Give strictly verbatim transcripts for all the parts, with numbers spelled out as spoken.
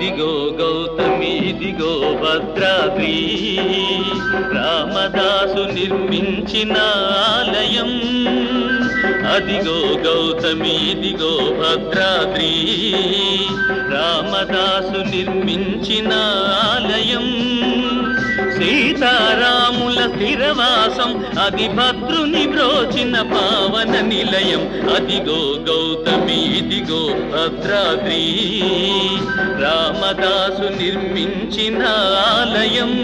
అదిగో గౌతమి ఇదిగో భద్రాద్రి రామదాసు నిర్మించిన ఆలయం అదిగో గౌతమి ఇదిగో భద్రాద్రి రామదాసు నిర్మించిన ఆలయం సీతారాముల స్థిరవాసం అది భద్రుని బ్రోచిన పావన నిలయం అదిగో గౌతమి ఇదిగో భద్రాద్రి రామదాసు నిర్మించిన ఆలయం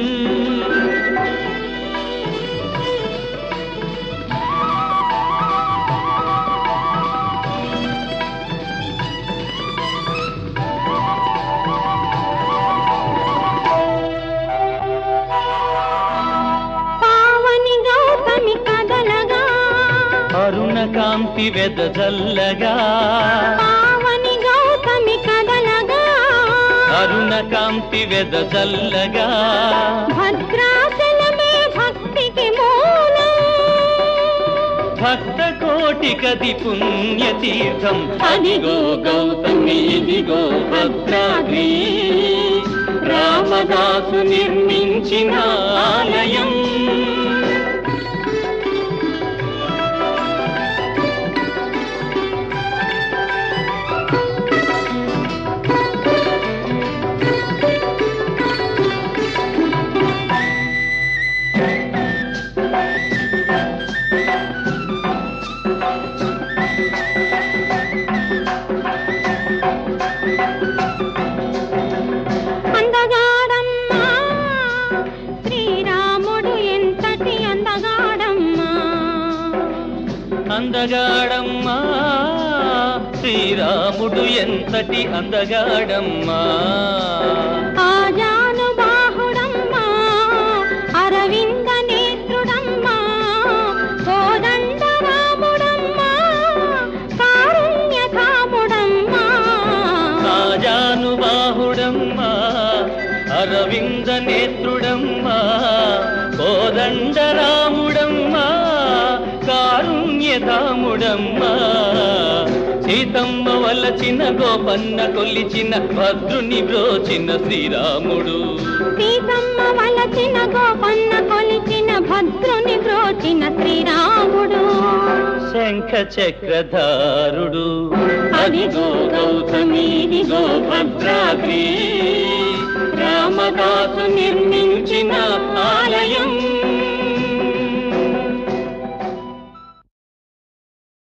అరుణ కాంతి వెదజల్లగా పావని గౌతమి కదలగా అరుణ కాంతి వెదజల్లగా భద్రాచలమే భక్తికి మూలం భక్త కోటి కది పుణ్యతీర్థం అదిగో గౌతమి ఇదిగో భద్రాద్రి రామదాసు నిర్మించిన ఆలయం అందగాడమ్మా శ్రీరాముడు ఎంతటి అందగాడమ్మా ఆజానుబాహుడమ్మా అరవింద నేత్రుడమ్మా కోదండ రాముడమ్మా కారుణ్యధాముడమ్మా ఆజానుబాహుడమ్మా అరవింద నేత్రుడమ్మా కోదండ రాముడమ్మా కారుణ్యధాముడమ్మా సీతమ్మ వలచిన గోపన్న కొలిచిన భద్రుని బ్రోచిన శ్రీరాముడు సీతమ్మ వలచిన గోపన్న కొలిచిన భద్రుని బ్రోచిన శ్రీరాముడు శంఖ చక్రధారుడు అదిగో గౌతమి ఇదిగో భద్రాద్రి రామదాసు నిర్మించిన ఆలయం